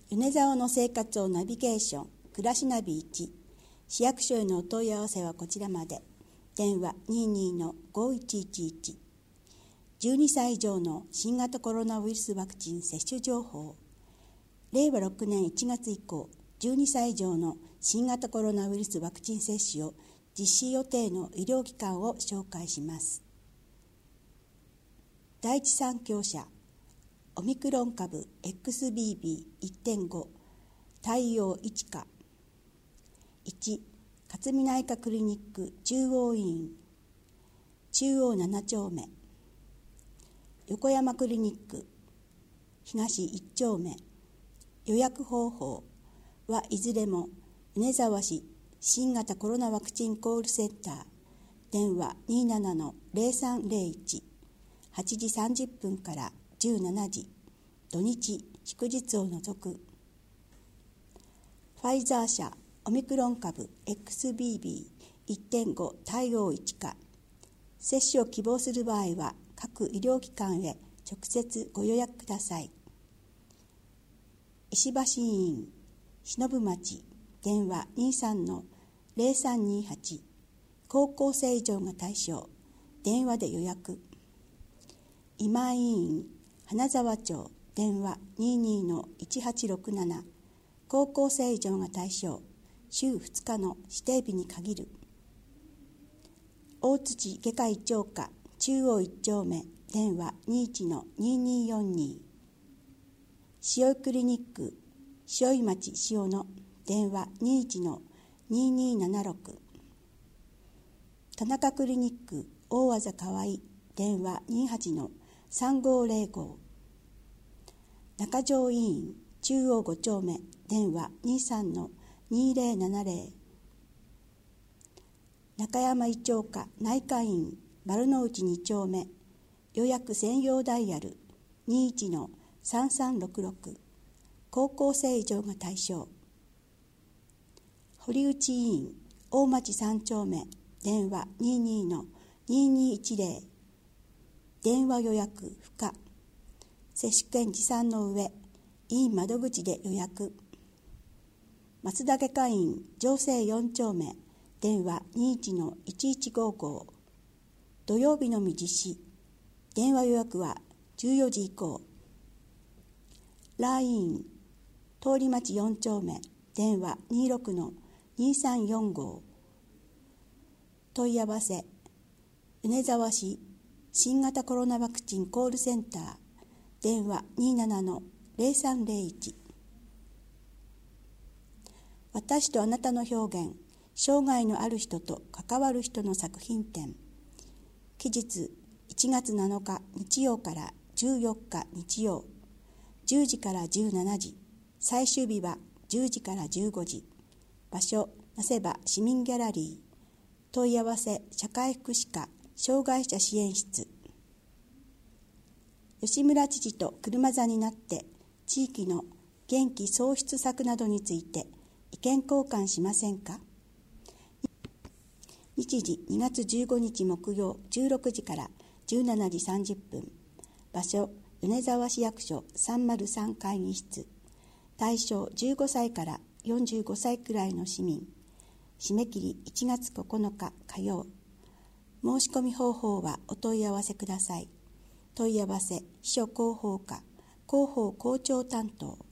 米沢の生活をナビゲーション、暮らしナビ1、市役所へのお問い合わせはこちらまで。電話 22-5111、12歳以上の新型コロナウイルスワクチン接種情報。令和6年1月以降、12歳以上の新型コロナウイルスワクチン接種を実施予定の医療機関を紹介します。第一三共社オミクロン株 XBB.1.5 対応1課。1、勝見内科クリニック中央医院中央7丁目、横山クリニック東1丁目。予約方法はいずれも米沢市新型コロナワクチンコールセンター、電話 27-0301、8時30分から17時、土日祝日を除く。ファイザー社オミクロン株 XBB.1.5 対応1課。接種を希望する場合は各医療機関へ直接ご予約ください。石橋医院忍町、電話 23-0328、高校生以上が対象、電話で予約。今井医院花沢町、電話 22-1867、高校生以上が対象、週2日の指定日に限る。大槌外科医長科中央1丁目、電話 21-2242、塩井クリニック塩井町塩野、電話 21-2276、田中クリニック大技河合、電話 28-3505、中条医院中央5丁目、電話 23-2070、中山医長科内科院丸の内2丁目、予約専用ダイヤル 21-3366、高校生以上が対象。堀内医院大町3丁目、電話 22-2210、電話予約不可、接種券持参の上、医院窓口で予約。松田外科院城西4丁目、電話 21-1155、土曜日のみ実施、電話予約は14時以降。ライン通り町4丁目、電話 26-2345、問い合わせ米沢市新型コロナワクチンコールセンター、電話 27-0301。私とあなたの表現、生涯のある人と関わる人の作品展。期日1月7日日曜から14日日曜、10時から17時、最終日は10時から15時。場所、なせば市民ギャラリー。問い合わせ社会福祉課障害者支援室。吉村知事と車座になって地域の元気創出策などについて意見交換しませんか。日時2月15日木曜16時から17時30分。場所、米沢市役所303会議室。対象15歳から45歳くらいの市民。締め切り1月9日火曜。申し込み方法はお問い合わせください。問い合わせ秘書広報課広報校長担当。